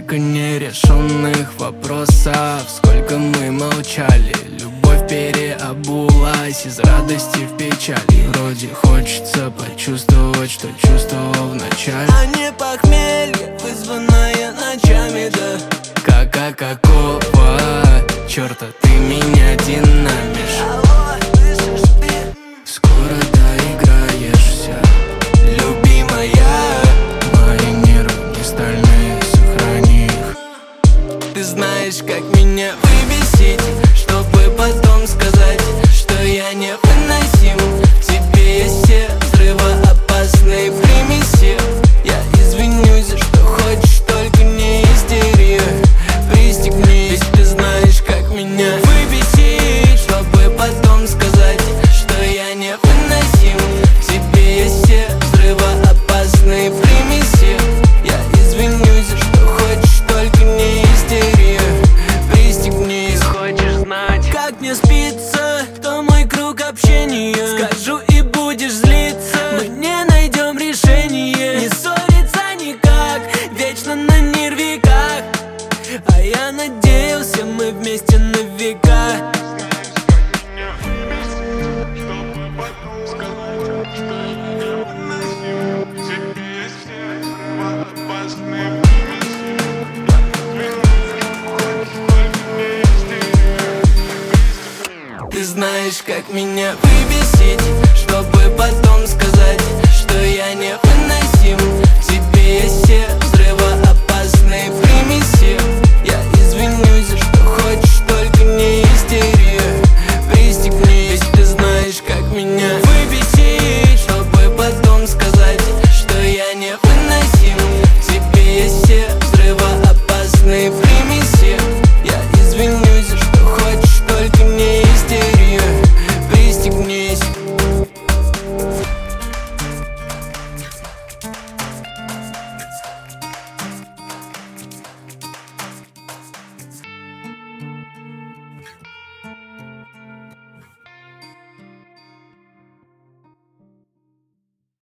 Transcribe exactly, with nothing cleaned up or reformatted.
Столько нерешенных вопросов, сколько мы молчали. Любовь переобулась из радости в печали. Вроде хочется почувствовать, что чувствовал вначале, а не похмелье, вызванное ночами, да. Как-а какого черта ты меня динамишь? Скоро доиграешься, любимая. Мои нервы не стальные, сохрани их. Ты знаешь, как меня выбесить, чтобы потом сказать, что я невыносим. В тебе есть все взрывоопасные примеси. Я извинюсь, что хочешь, только не истерия. Пристегнись, ведь ты знаешь, как меня выбесить, чтобы потом сказать, что я невыносим. В тебе есть все взрывоопасные примеси. Я извинюсь, что хочешь, только не истерия. Пристегнись. Хочешь знать, как мне спится, то мой круг общения. Скажу и будешь злиться, мы не найдем решение. Не ссориться никак, вечно на нервиках. А я надеялся, мы вместе на века. Ты знаешь, как меня выбесить,